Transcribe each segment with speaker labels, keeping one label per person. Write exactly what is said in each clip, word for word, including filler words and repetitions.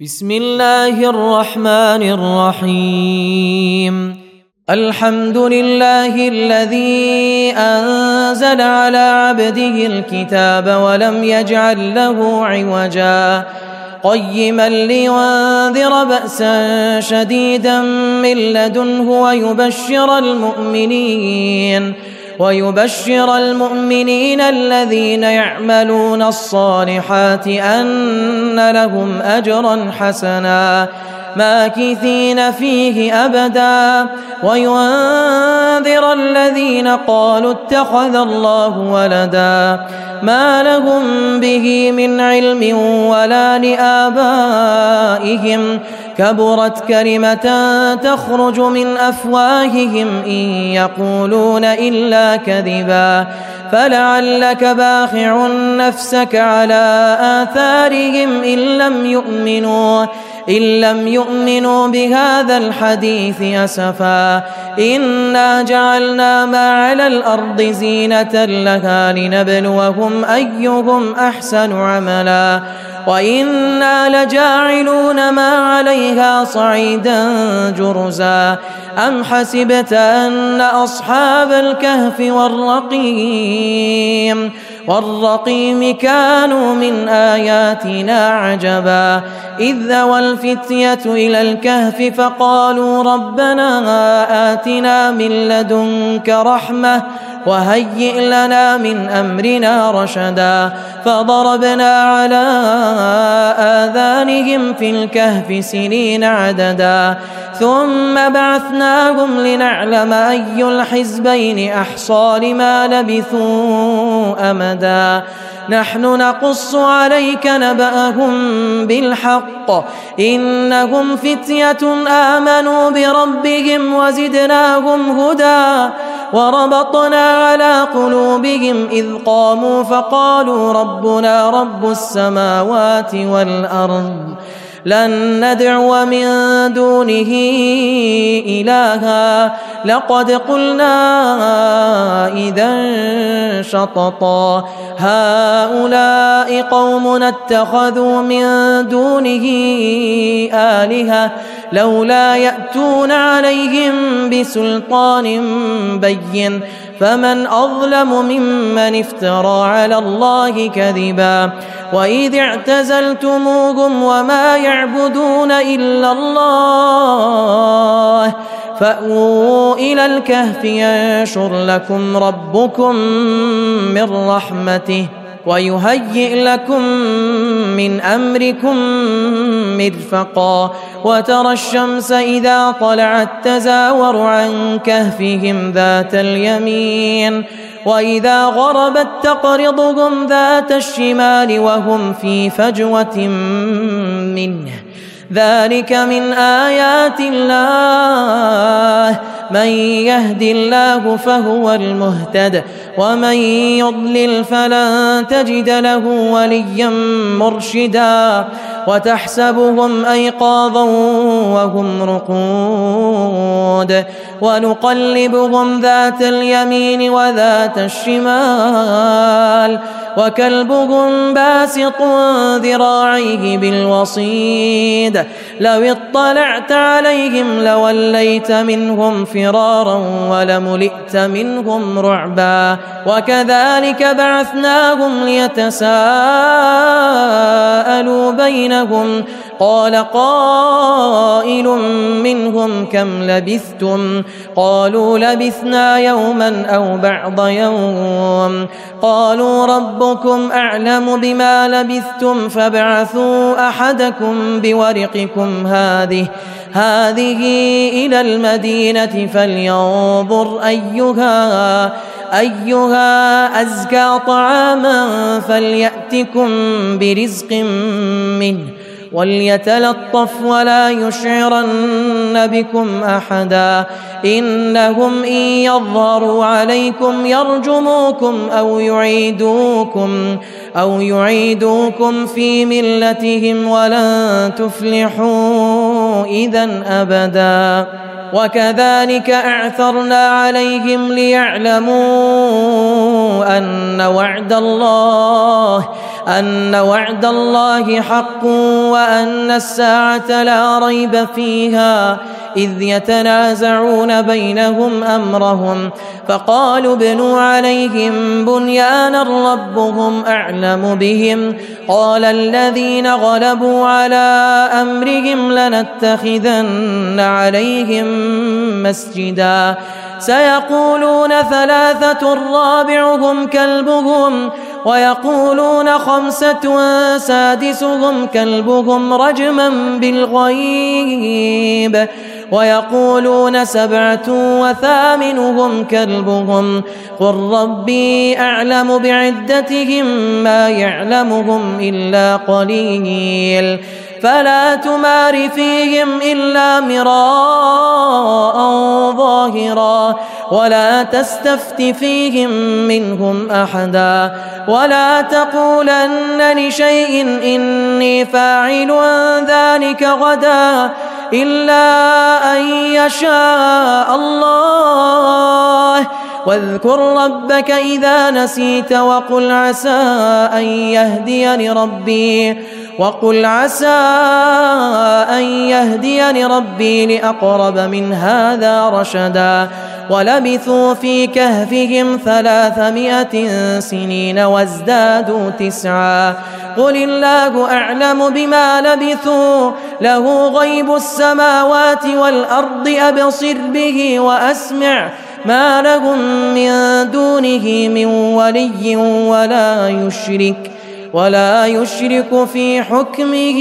Speaker 1: بسم الله الرحمن الرحيم. الحمد لله الذي أنزل على عبده الكتاب ولم يجعل له عوجا قيما لينذر بأسا شديدا من لدنه ويبشر المؤمنين ويبشر المؤمنين الذين يعملون الصالحات أن لهم أجرا حسنا ماكثين فيه أبدا وينذر الذين قالوا اتخذ الله ولدا ما لهم به من علم ولا لآبائهم كبرت كلمة تخرج من أفواههم إن يقولون إلا كذبا فلعلك باخع نفسك على آثارهم إن لم يؤمنوا إن لم يؤمنوا بهذا الحديث أسفا إنا جعلنا ما على الأرض زينة لها لنبلوهم أيهم أحسن عملا وإنا لجاعلون ما عليها صعيدا جرزا أم حسبت أن أصحاب الكهف والرقيم والرقيم كانوا من آياتنا عجبا إذ أوى الفتية إلى الكهف فقالوا ربنا آتنا من لدنك رحمة وهيئ لنا من أمرنا رشدا فضربنا على آذانهم في الكهف سنين عددا ثم بعثناهم لنعلم أي الحزبين أحصى لما لبثوا أمدا نحن نقص عليك نبأهم بالحق إنهم فتية آمنوا بربهم وزدناهم هدى وربطنا على قلوبهم إذ قاموا فقالوا ربنا رب السماوات والأرض لن ندعو من دونه إلها لقد قلنا إذا شططا هؤلاء قوم اتخذوا من دونه آلهة لولا يأتون عليهم بسلطان بين فمن أظلم ممن افترى على الله كذبا وإذ اعتزلتموهم وما يعبدون إلا الله فأووا إلى الكهف ينشر لكم ربكم من رحمته ويهيئ لكم من أمركم مرفقا وترى الشمس إذا طلعت تزاور عن كهفهم ذات اليمين وإذا غربت تقرضهم ذات الشمال وهم في فجوة منه ذلك من آيات الله من يهد الله فهو المهتد ومن يضلل فلن تجد له وليا مرشدا وتحسبهم أيقاظا وهم رقود ونقلبهم ذات اليمين وذات الشمال وكلبهم باسط ذراعيه بالوصيد لو اطلعت عليهم لوليت منهم فرارا ولملئت منهم رعبا وكذلك بعثناهم ليتساءلوا بينهم قال قائل منهم كم لبثتم قالوا لبثنا يوما أو بعض يوم قالوا ربكم أعلم بما لبثتم فابعثوا أحدكم بورقكم هذه هذه إلى المدينة فلينظر أيها أيها أزكى طعاما فليأتكم برزق منه وليتلطف ولا يشعرن بكم أحدا إنهم إن يظهروا عليكم يرجموكم أو يعيدوكم أو يعيدوكم في ملتهم ولن تفلحوا إذا أبدا وكذلك أعثرنا عليهم ليعلموا أن وعد الله أن وعد الله حق وأن الساعة لا ريب فيها إذ يتنازعون بينهم أمرهم فقالوا ابنوا عليهم بنيانا ربهم أعلم بهم قال الذين غلبوا على أمرهم لنتخذن عليهم مسجدا سيقولون ثلاثة رابعهم كلبهم ويقولون خمسة سادسهم كلبهم رجما بالغيب ويقولون سبعة وثامنهم كلبهم قل ربي أعلم بعدتهم ما يعلمهم إلا قليل فلا تمار فيهم إلا مراء ظاهرا ولا تستفت فيهم منهم أحدا ولا تقولن لشيء إني فاعل ذلك غدا إلا أن يشاء الله واذكر ربك إذا نسيت وقل عسى أن يهديني ربي وقل عسى أن يهديني ربي لأقرب من هذا رشدا ولبثوا في كهفهم ثلاثمائة سنين وازدادوا تسعا قل الله أعلم بما لبثوا له غيب السماوات والأرض أبصر به وأسمع ما لهم من دونه من ولي ولا يشرك ولا يشرك في حكمه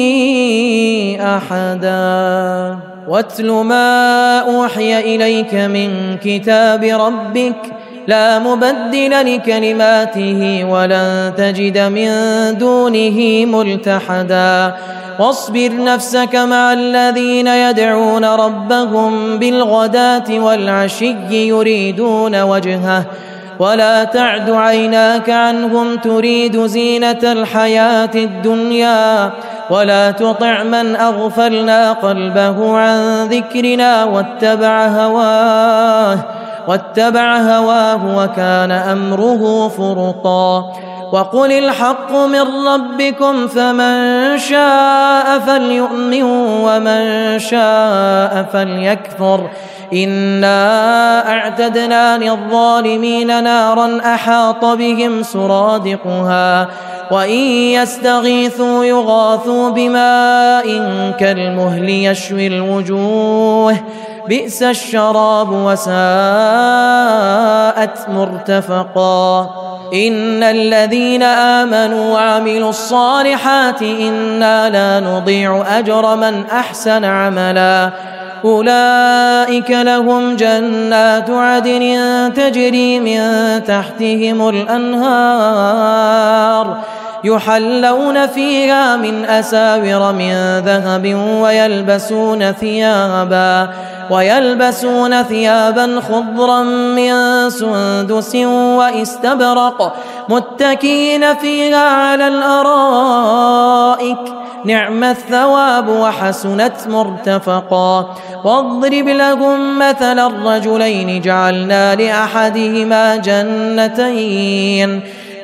Speaker 1: أحدا واتل ما أوحي إليك من كتاب ربك لا مبدل لكلماته ولن تجد من دونه ملتحدا واصبر نفسك مع الذين يدعون ربهم بالغداة والعشي يريدون وجهه ولا تعد عيناك عنهم تريد زينة الحياة الدنيا ولا تطع من أغفلنا قلبه عن ذكرنا واتبع هواه واتبع هواه وكان أمره فرطا وقل الحق من ربكم فمن شاء فليؤمن ومن شاء فليكفر إنا أعتدنا للظالمين نارا أحاط بهم سرادقها وإن يستغيثوا يغاثوا بماء كالمهل يشوي الوجوه بئس الشراب وساءت مرتفقا إن الذين آمنوا وعملوا الصالحات إنا لا نضيع أجر من أحسن عملا أولئك لهم جنات عدن تجري من تحتهم الأنهار يحلون فيها من أساور من ذهب ويلبسون ثيابا ويلبسون ثيابا خضرا من سندس واستبرق متكئين فيها على الأرائك نعم الثواب وحسنت مرتفقا واضرب لهم مثل الرجلين جعلنا لأحدهما جنتين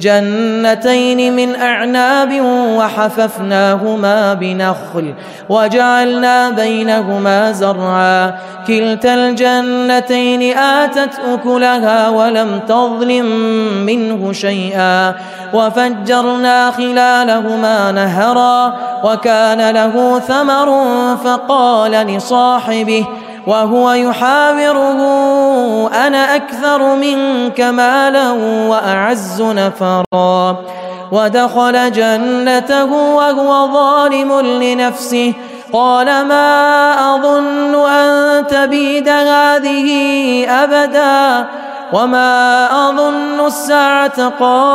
Speaker 1: جنتين من أعناب وحففناهما بنخل وجعلنا بينهما زرعا كلتا الجنتين آتت أكلها ولم تظلم منه شيئا وفجرنا خلالهما نهرا وكان له ثمر فقال لصاحبه وهو يحاوره أنا أكثر منك مالا وأعز نفرا ودخل جنته وهو ظالم لنفسه قال ما أظن أن تبيد هذه أبدا وما أظن الساعة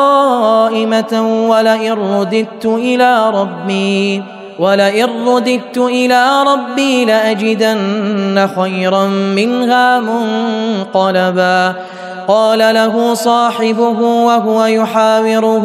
Speaker 1: قائمة ولئن رددت إلى ربي ولئن رددت إلى ربي لأجدن خيرا منها منقلبا قال له صاحبه وهو يحاوره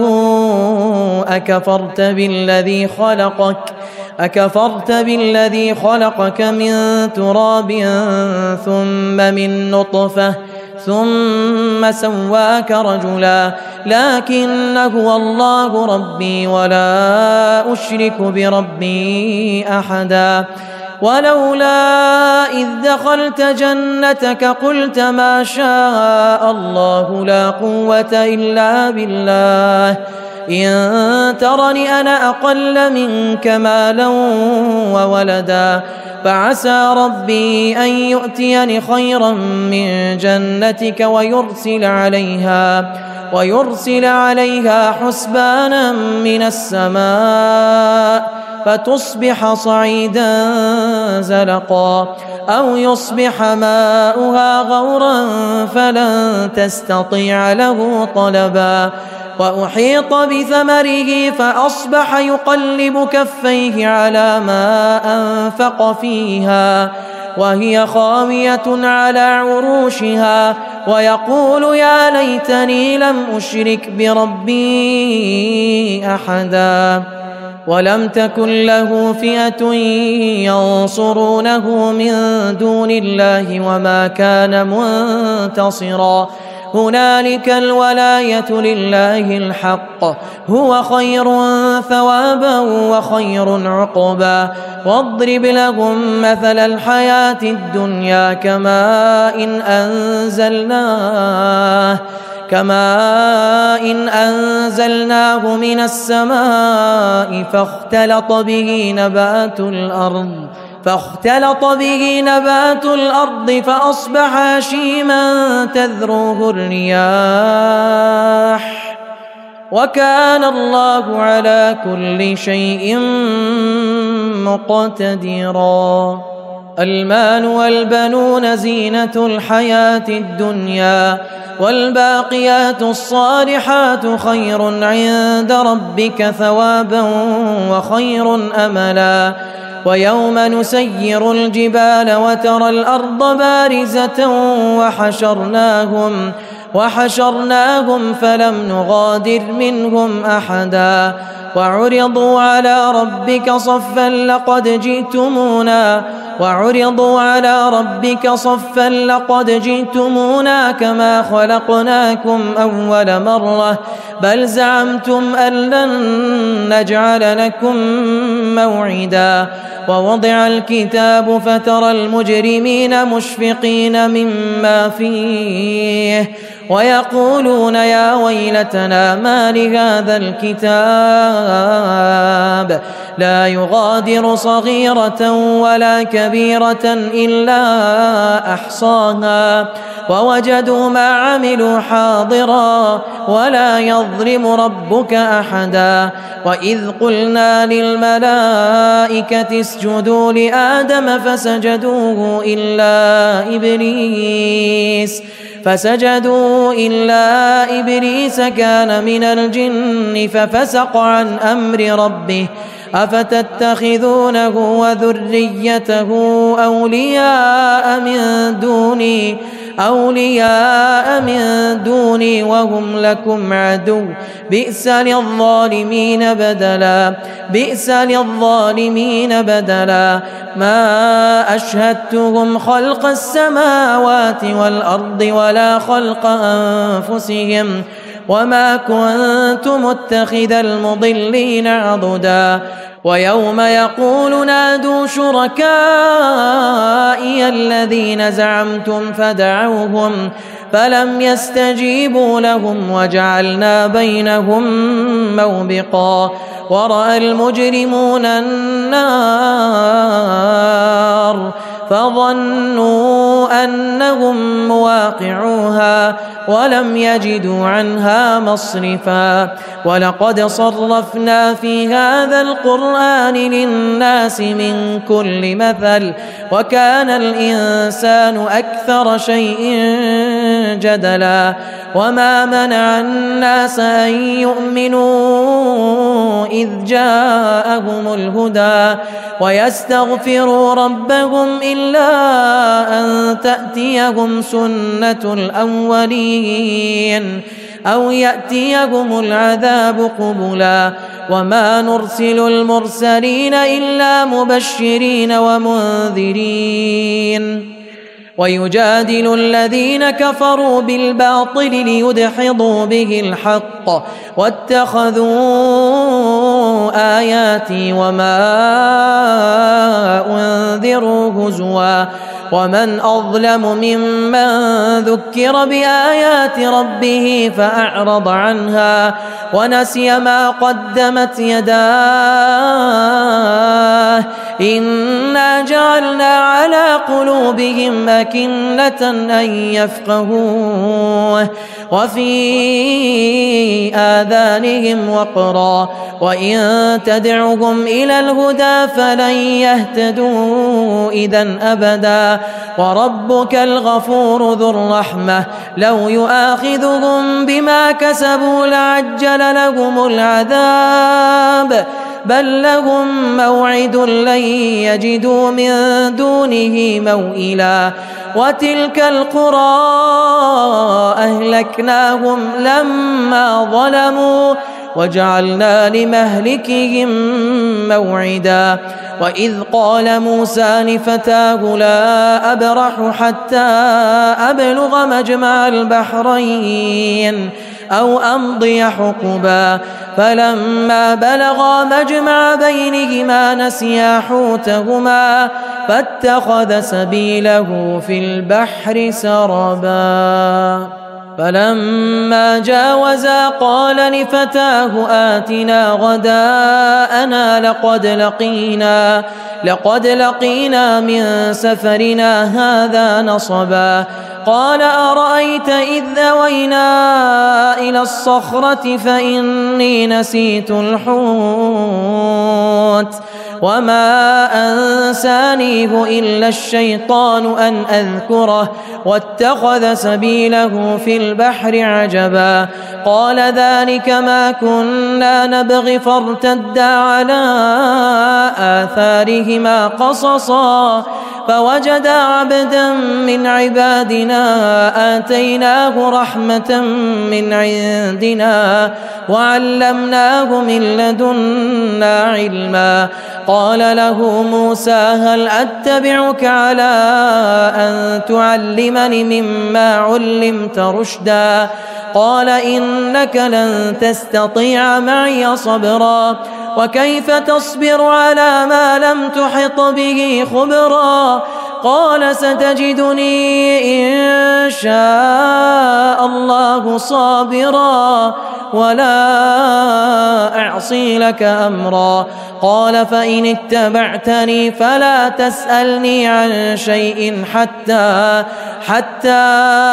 Speaker 1: أكفرت بالذي خلقك أكفرت بالذي خلقك من تراب ثم من نطفة ثم سواك رجلا لكن هو الله ربي ولا أشرك بربي أحدا ولولا إذ دخلت جنتك قلت ما شاء الله لا قوة إلا بالله إن ترني أنا أقل منك مالا وولدا فعسى ربي أن يؤتيني خيرا من جنتك ويرسل عليها ويرسل عليها حسبانا من السماء فتصبح صعيدا زلقا أو يصبح ماؤها غورا فلن تستطيع له طلبا وأحيط بثمره فأصبح يقلب كفيه على ما أنفق فيها وهي خاوية على عروشها ويقول يا ليتني لم أشرك بربي أحدا ولم تكن له فئة ينصرونه من دون الله وما كان منتصرا هنالك الولاية لله الحق هو خير ثوابا وخير عقبا واضرب لهم مثل الحياة الدنيا كماء إن أنزلناه كماء إن أنزلناه من السماء فاختلط به نبات الأرض فاختلط به نبات الأرض فأصبح هشيما تذروه الرياح وكان الله على كل شيء مقتدرا المال والبنون زينة الحياة الدنيا والباقيات الصالحات خير عند ربك ثوابا وخير أملا ويوم نسير الجبال وترى الأرض بارزة وحشرناهم وحشرناهم فلم نغادر منهم أحدا وعرضوا على ربك صفا لقد جئتمونا وعرضوا على ربك صفا لقد جئتمونا كما خلقناكم أول مرة بل زعمتم أن لن نجعل لكم موعدا ووضع الكتاب فترى المجرمين مشفقين مما فيه ويقولون يا ويلتنا ما لهذا الكتاب لا يغادر صغيرة ولا كبيرة إلا أحصاها ووجدوا ما عملوا حاضرا ولا يظلم ربك أحدا وإذ قلنا للملائكة اسجدوا لآدم فسجدوه إلا إبليس فسجدوا إلا إبليس كان من الجن ففسق عن أمر ربه أفتتخذونه وذريته أولياء من دوني أولياء من دوني وهم لكم عدو بئس للظالمين بدلا بئس للظالمين بدلا ما أشهدتهم خلق السماوات والأرض ولا خلق أنفسهم وما كنت متخذ المضلين عضدا ويوم يقول نادوا شركائي الذين زعمتم فدعوهم فلم يستجيبوا لهم وجعلنا بينهم موبقا ورأى المجرمون النار فظنوا أنهم مواقعوها ولم يجدوا عنها مصرفا ولقد صرفنا في هذا القرآن للناس من كل مثل وكان الإنسان أكثر شيء جدلا وما منع الناس أن يؤمنوا إذ جاءهم الهدى ويستغفروا ربهم إلا أن تأتيهم سنة الأولين أو يأتيهم العذاب قبلا وما نرسل المرسلين إلا مبشرين ومنذرين ويجادل الذين كفروا بالباطل ليدحضوا به الحق واتخذوا آياتي وما أنذروا هزوا ومن أظلم ممن ذكر بآيات ربه فأعرض عنها ونسي ما قدمت يداه إنا جعلنا على قلوبهم أكنة أن يفقهوه وفي آذانهم وقرا وإن تدعهم إلى الهدى فلن يهتدوا إذا أبدا وربك الغفور ذو الرحمة لو يؤاخذهم بما كسبوا لعجل لهم العذاب بل لهم موعد لن يجدوا من دونه موئلا وتلك القرى أهلكناهم لما ظلموا وجعلنا لمهلكهم موعدا وإذ قال موسى لفتاه لا أبرح حتى أبلغ مجمع البحرين أو أمضي حقبا فلما بلغا مجمع بينهما نسيا حوتهما فاتخذ سبيله في البحر سربا فلما جاوزا قال لفتاه آتنا غداءنا لقد لقينا لقد لقينا من سفرنا هذا نصبا قال أرأيت إذ أوينا إلى الصخرة فإني نسيت الحوت وما أنسانيه إلا الشيطان أن أذكره واتخذ سبيله في البحر عجبا قال ذلك ما كنا نبغي فارتدا على آثارهما قصصا فوجدا عبدا من عبادنا آتيناه رحمة من عندنا وعلمناه من لدنا علما قال له موسى هل أتبعك على أن تعلمني مما علمت رشدا قال إنك لن تستطيع معي صبرا وكيف تصبر على ما لم تحط به خبرا قال ستجدني إن شاء الله صابرا ولا أعصي لك أمرا قال فإن اتبعتني فلا تسألني عن شيء حتى حتى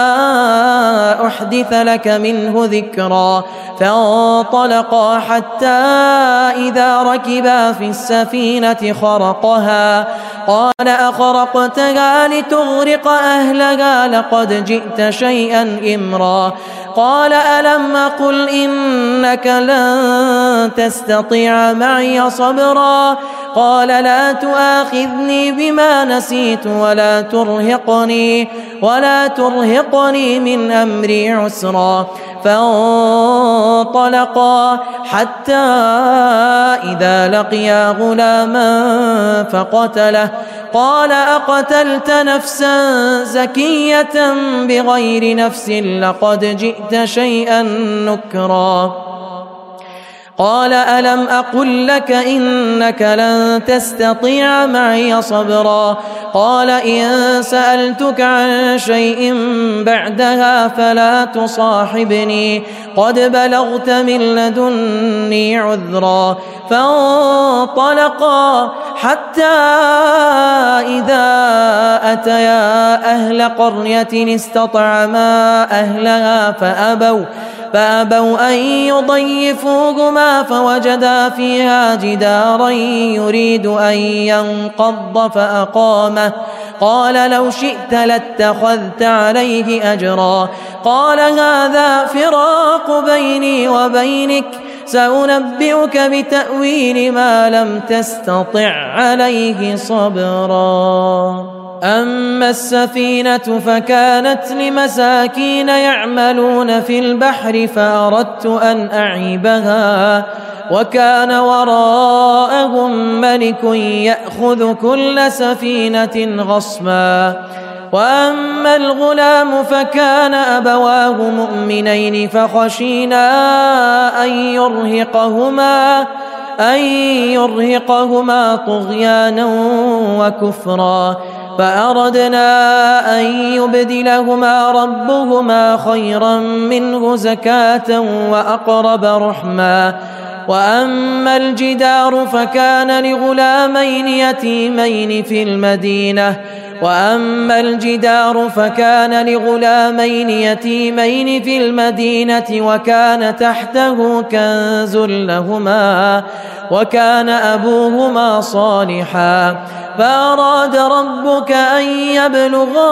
Speaker 1: أحدث لك منه ذكرا فانطلقا حتى إذا ركبا في السفينة خرقها قال أخرقتها لتغرق أهلها لقد جئت شيئا إمرا قال ألم أقل إنك لن تستطيع معي صبرا قال لا تؤاخذني بما نسيت ولا ترهقني ولا ترهقني من أمري عسرا فانطلقا حتى إذا لقيا غلاما فقتله قال أقتلت نفسا زكية بغير نفس لقد جئت شيئا نكرا قال ألم أقل لك إنك لن تستطيع معي صبرا قال إن سألتك عن شيء بعدها فلا تصاحبني قد بلغت من لدني عذرا فانطلقا حتى إذا أتيا أهل قرية استطعما أهلها فأبوا فأبوا أن يضيفوهما فوجدا فيها جدارا يريد أن ينقض فأقامه قال لو شئت لاتخذت عليه أجرا قال هذا فراق بيني وبينك سأنبئك بتأويل ما لم تستطع عليه صبرا أما السفينة فكانت لمساكين يعملون في البحر فأردت أن أعيبها وكان وراءهم ملك يأخذ كل سفينة غصبا وأما الغلام فكان أبواه مؤمنين فخشينا أن يرهقهما أن يرهقهما طغيانا وكفرا فأردنا أن يبدلهما ربهما خيرا منه زكاة وأقرب رحما وأما الجدار فكان لغلامين يتيمين في المدينة وأما الجدار فكان لغلامين يتيمين في المدينة وكان تحته كنز لهما وكان أبوهما صالحا فأراد ربك أن يبلغا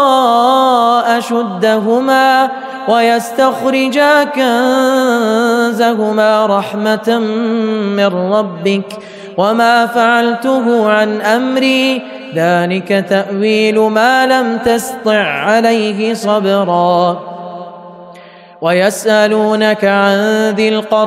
Speaker 1: أشدهما ويستخرجا كنزهما رحمة من ربك وما فعلته عن أمري ذلك تأويل ما لم تسطع عليه صبرا ويسألونك عن ذي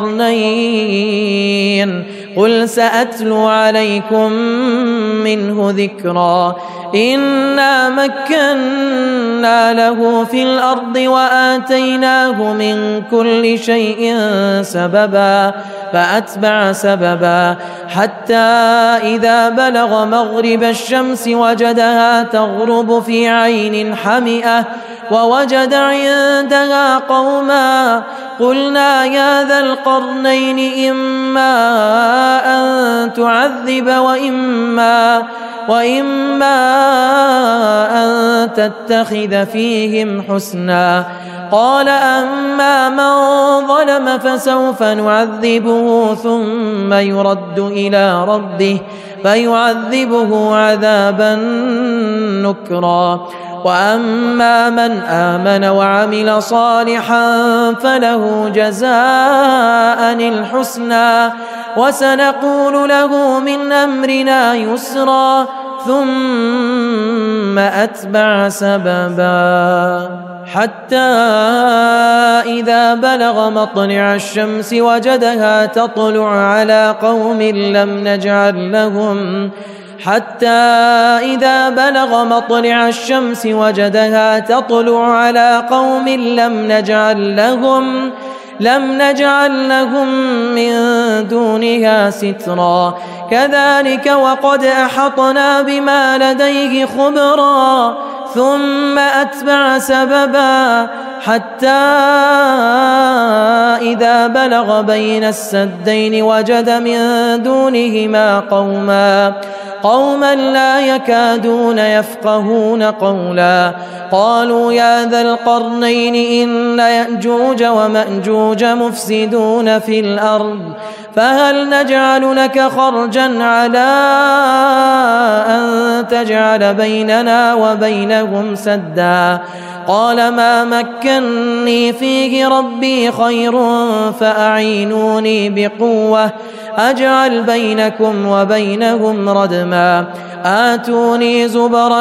Speaker 1: القرنين قل سأتلو عليكم منه ذكرا إنا مكنا له في الأرض وآتيناه من كل شيء سببا فأتبع سببا حتى إذا بلغ مغرب الشمس وجدها تغرب في عين حمئة ووجد عندها قوما قلنا يا ذا القرنين إما أن تعذب وإما وإما أن تتخذ فيهم حسنا قال أما من ظلم فسوف نعذبه ثم يرد إلى ربه فيعذبه عذابا نكرا وأما من آمن وعمل صالحا فله جزاء الحسنى وسنقول له من أمرنا يسرا ثم أتبع سببا حتى إذا بلغ مطلع الشمس وجدها تطلع على قوم لم نجعل لهم حتى إذا بلغ مطلع الشمس وجدها تطلع على قوم لم نجعل لهم لم نجعل لهم من دونها سترا كذلك وقد أحطنا بما لديه خبرا ثم أتبع سببا حتى إذا بلغ بين السدين وجد من دونهما قوما قوما لا يكادون يفقهون قولا قالوا يا ذا القرنين إن يأجوج ومأجوج مفسدون في الأرض فهل نجعل لك خرجا على أن تجعل بيننا وبينهم سدا قال ما مكني فيه ربي خير فأعينوني بقوة أجعل بينكم وبينهم ردما آتوني زبر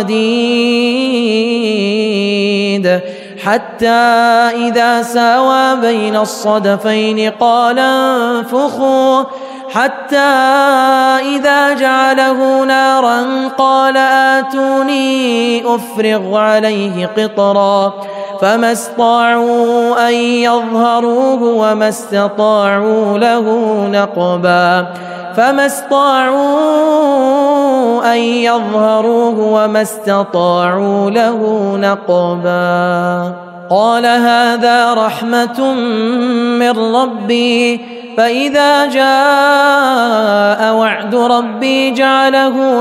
Speaker 1: الحديد حتى إذا ساوى بين الصدفين قال انفخوا حتى إذا جعله نارا قال آتوني أفرغ عليه قطرا فما استطاعوا أن يظهروه وما استطاعوا له نقبا فما استطاعوا أن يظهروه وما استطاعوا له نقبا قال هذا رحمة من ربي فإذا جاء وعد ربي جعله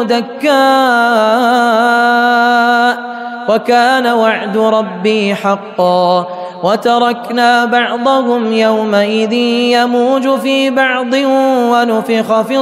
Speaker 1: دكاء وكان وعد ربي حقا وتركنا بعضهم يومئذ يموج في بعض ونفخ في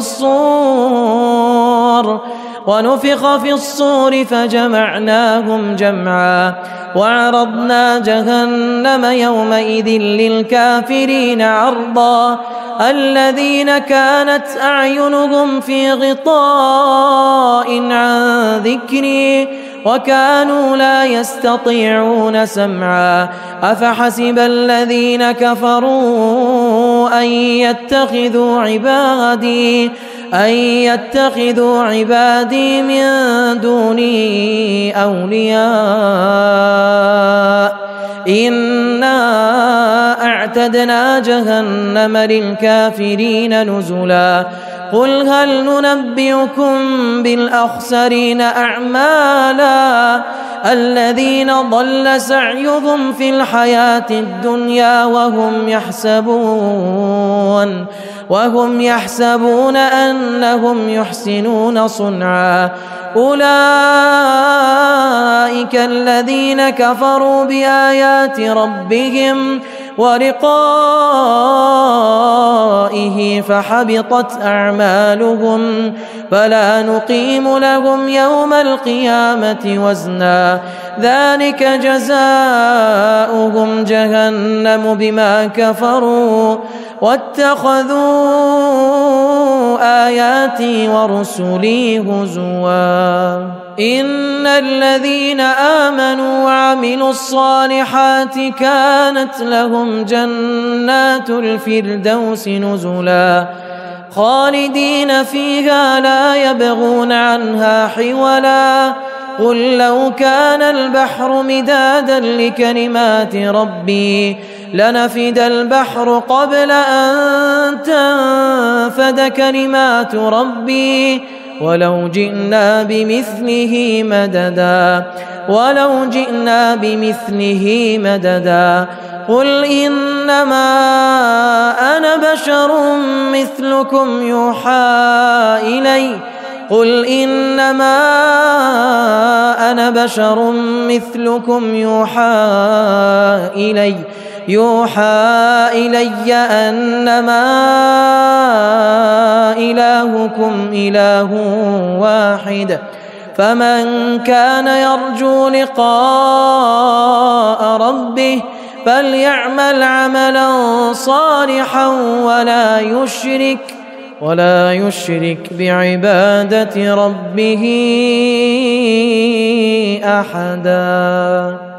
Speaker 1: الصور ونفخ في الصور فجمعناهم جمعا وعرضنا جهنم يومئذ للكافرين عرضا الذين كانت أعينهم في غطاء عن ذكري وكانوا لا يستطيعون سمعا أفحسب الذين كفروا أن يتخذوا عبادي أن يتخذوا عبادي من دوني أولياء إنا أعتدنا جهنم للكافرين نزلا قل هل ننبئكم بالأخسرين أعمالا الذين ضل سعيهم في الحياة الدنيا وهم يحسبون وهم يحسبون أنهم يحسنون صنعا أولئك الذين كفروا بآيات ربهم ولقائه فحبطت أعمالهم فلا نقيم لهم يوم القيامة وزنا ذلك جزاؤهم جهنم بما كفروا واتخذوا آياتي ورسلي هزوا إن الذين آمنوا وعملوا الصالحات كانت لهم جنات الفردوس نزلا خالدين فيها لا يبغون عنها حولا قل لو كان البحر مدادا لكلمات ربي لنفد البحر قبل أن تنفد كلمات ربي ولو جئنا بمثله مددا ولو جئنا بمثله مددا قل إنما أنا بشر مثلكم يوحى إلي قل إنما أنا بشر مثلكم يوحى إلي يوحى إلي أنما إلهكم إله واحد فمن كان يرجو لقاء ربه فليعمل عملا صالحا ولا يشرك ولا يشرك بعبادة ربه أحدا.